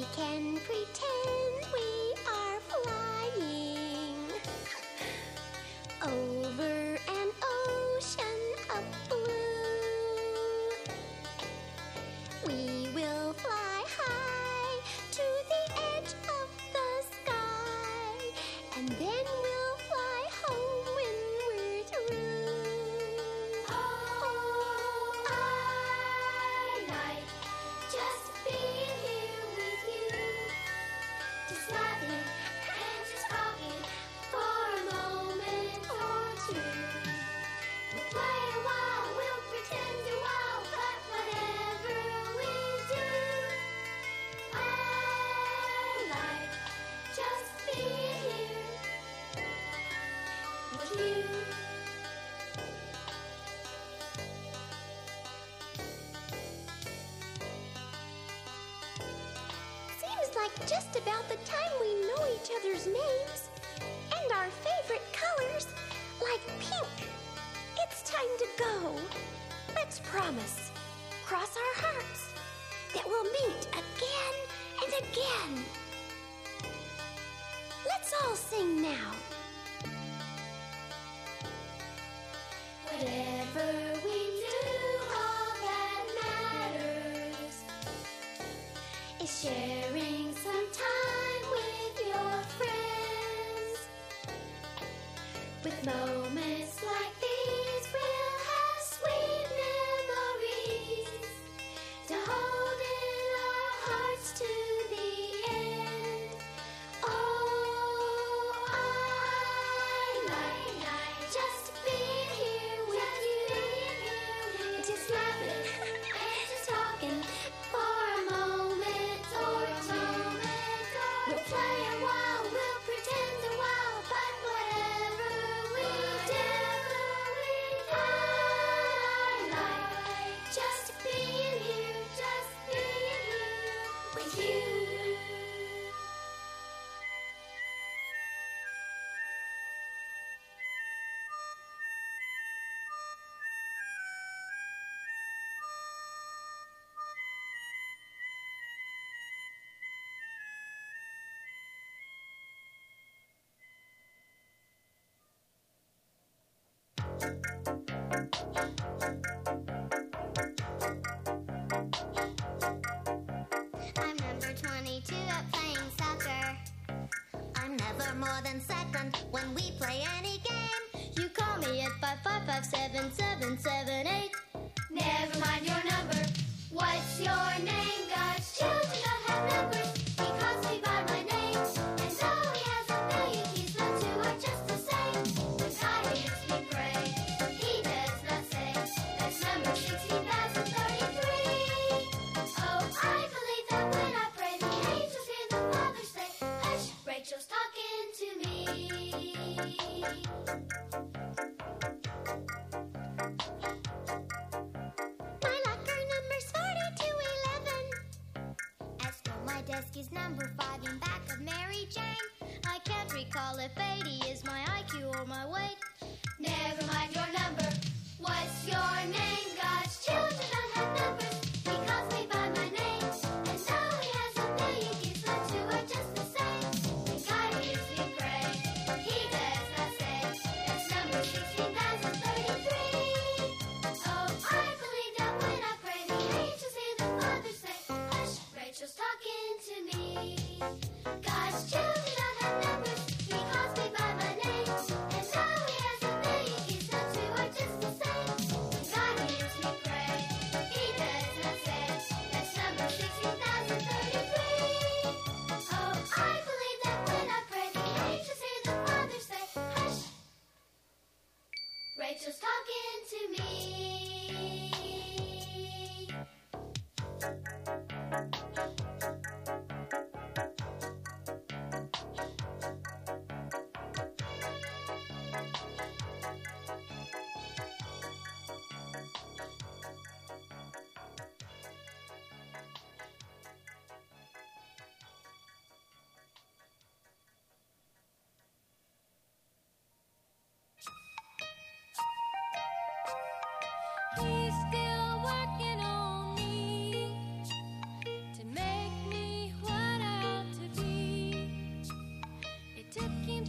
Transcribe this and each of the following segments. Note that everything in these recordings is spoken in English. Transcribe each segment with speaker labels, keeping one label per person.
Speaker 1: can pretend we are flying over an ocean of blue. We will fly high to the edge of the sky, and then we'll fly home when we're through.
Speaker 2: Oh, I like just being here with you, just laughing and just talking for a moment or two. We'll play a while, we'll pretend to wow, but whatever we do, I like just being here with you.
Speaker 1: Seems like just about the time we know each other's names and our favorite colors, like pink. It's time to go. Let's promise, cross our hearts, that we'll meet again and again. Let's all sing now.
Speaker 2: Whatever we do, all that matters is sharing some time with your friends. With moments like these, we'll have sweet memories to hold in our hearts to the end. Oh, I like just being here with you, just laughing and just talking for a moment or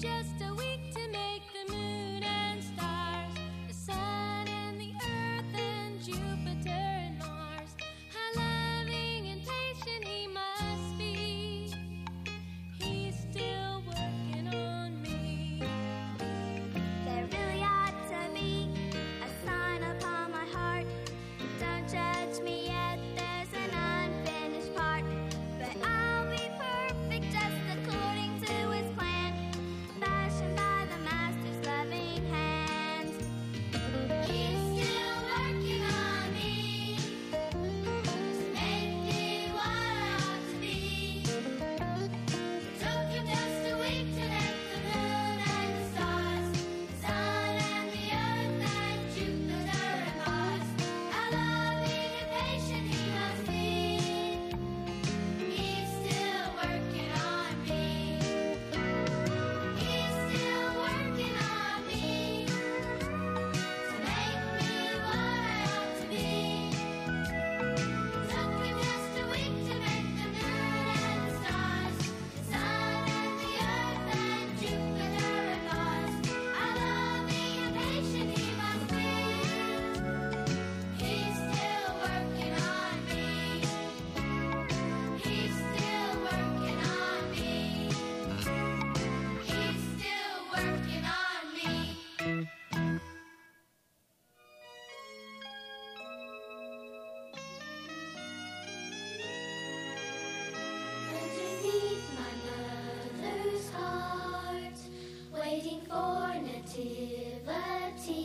Speaker 2: just a week to make the moon and stars, the sun and the earth and Jupiter and Mars. How loving and patient he must be. He's still working on me.
Speaker 3: There really ought to be a sign upon my heart. Don't judge me yet, there's an unfinished part. But I'll be perfect just according to his plan, fashioned by the master's loving hand.
Speaker 2: He's still working on me to make me what I ought to be. Took him just a week to make the moon and the stars, the sun and the earth and Jupiter and Mars. How loving and patient he must be. He's still working on me. He's still working on me to make me what I ought to be. Took him just a week to make the moon and the stars, the sun and the earth and Jupiter and Mars. How loving and patient he must be. He's still working on me. He's still working on me. He's still working on me. Underneath my mother's heart, waiting for nativity,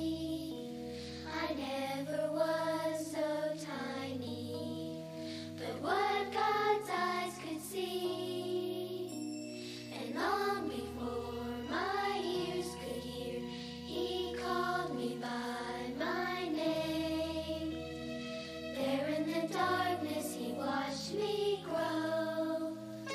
Speaker 2: I never was so tiny, but what God's eyes could see, and long before my ears could hear, he called me by my name. There in the darkness he watched me grow,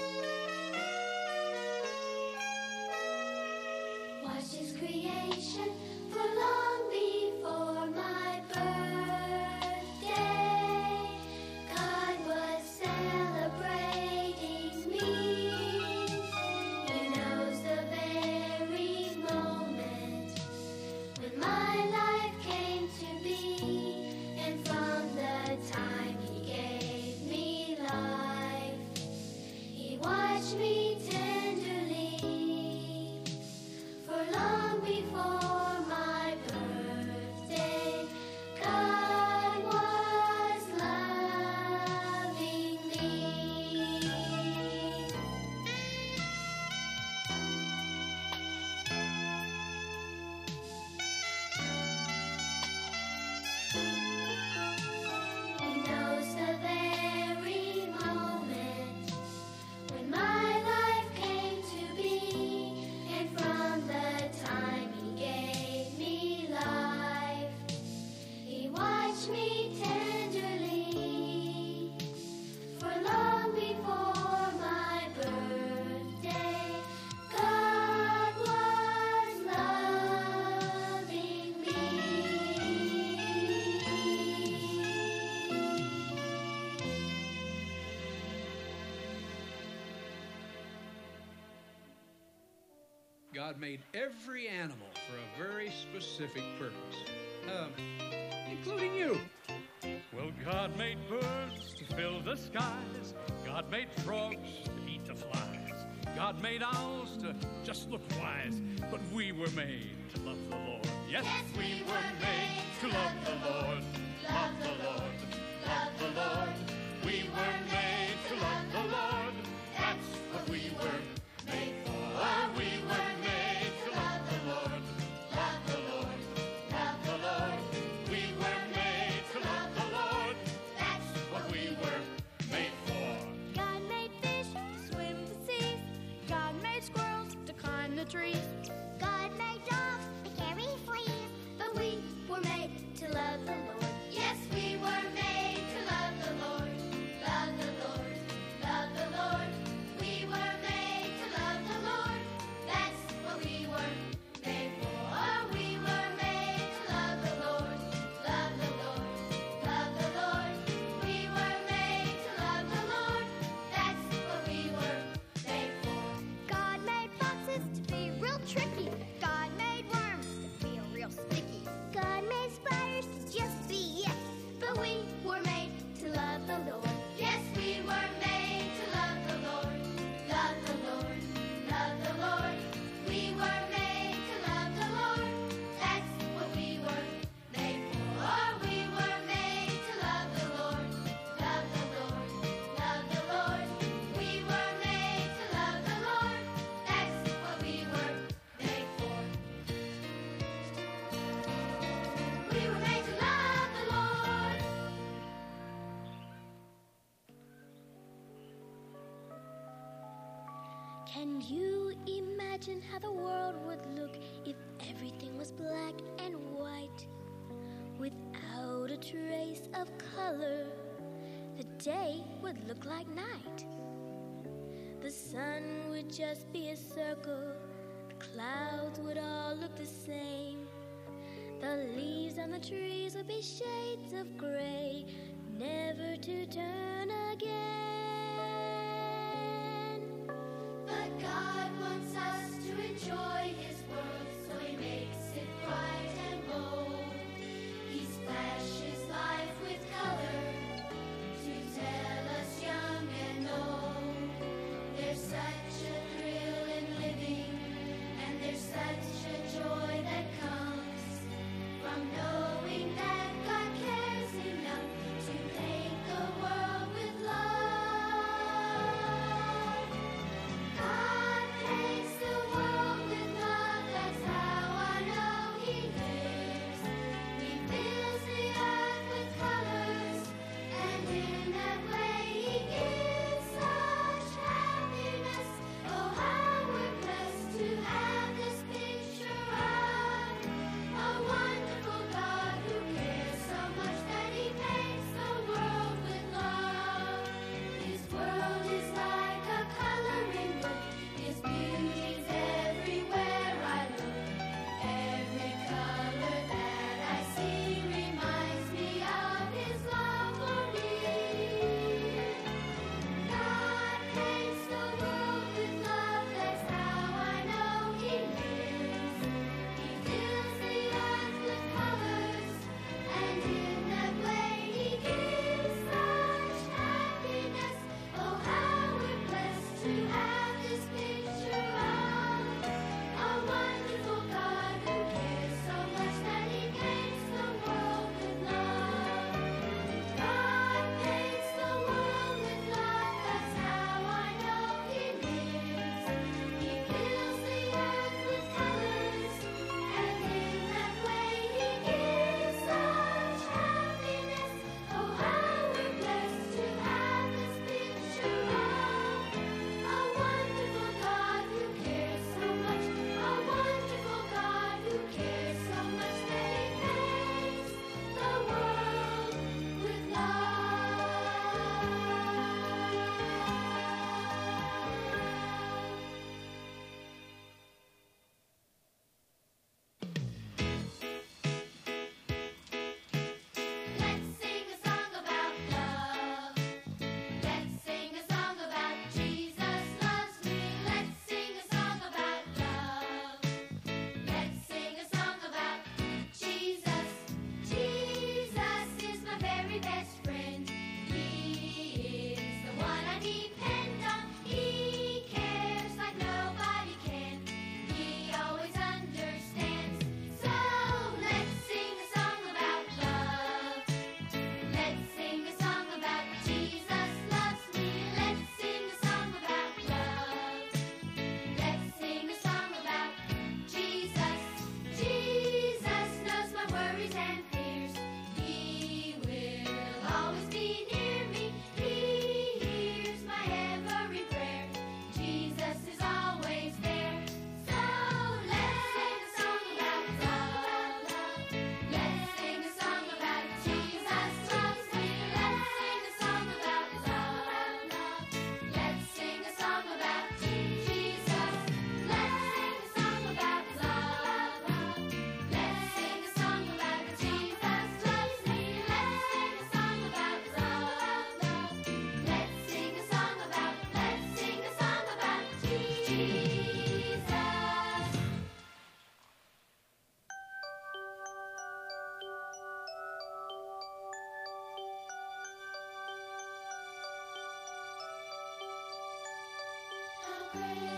Speaker 2: watched his creation for long before my birthday. God was celebrating me. He knows the very moment when my life came to be, and from the time he gave me life, he watched me tenderly for long before my birthday. God was loving me. He knows the very moment when my life came to be, and from the time he gave me life, he watched me tenderly for long before my birthday. God was loving me.
Speaker 4: God made every animal for a very specific purpose, including you.
Speaker 5: Well, God made birds to fill the skies. God made frogs to eat the flies. God made owls to just look wise. But we were made to love the Lord. Yes, we were made to love the Lord. Love the Lord. Love the Lord. We were made to love the Lord. That's what we were made for. We were made to love the Lord. Love the Lord. Love the Lord. We were made to love the Lord. That's what we were made for.
Speaker 3: God made fish to swim the seas. God made squirrels to climb the trees.
Speaker 1: God made dogs to carry fleas,
Speaker 2: But we were made to love the Lord. Yes, we
Speaker 3: Can you imagine how the world would look if everything was black and white, without a trace of color? The day would look like night. The sun would just be a circle. The clouds would all look the same. The leaves on the trees would be shades of gray, never to turn again.
Speaker 2: But God wants us to enjoy His world, so He makes it bright and bold. He splashes life with color to tell us young and old. There's such a thrill in living, and there's such a joy that comes from knowing that God cares enough to paint the world with love. God paints the world with love, that's how I know He lives. He fills the earth with colors, and in that way He gives such happiness. Oh, how we're blessed to have this picture of a wonderful God who cares so much that He paints the world with love. His world is like a coloring book. His beauty's everywhere I look. Every color that I see reminds me of His love for me. God paints the world with love, that's how I know He lives. He fills the earth with colors, and in that way He gives such happiness. Oh, how we're blessed to have this picture of a wonderful God who cares so much that He paints the world with love. God paints the world with love, that's how I know He lives. He fills the earth with colors, and in that way He gives such happiness. Oh, how we're blessed to have this picture of a wonderful God who cares so much, a wonderful God who cares so much that He paints the world with love. Let's sing a song about love. Let's sing a song about Jesus loves me. Let's sing a song about love. Let's sing a song about Jesus. Jesus is my very best friend. He is the one I depend on. He cares like nobody can. He always understands. So let's sing a song about love. Let's sing a song about Jesus loves me. Let's sing a song about love. Let's sing a song about Jesus. Jesus knows my worries and fears. He will always be near me. He hears my every prayer. Jesus is always there. So let's sing a song about love. Let's sing a song about Jesus loves me. Let's sing a song about love. Let's sing a song about Jesus. Let's sing a song about love. Let's sing a song about Jesus loves me. Let's sing a song about love. Let's sing a song about Jesus. How great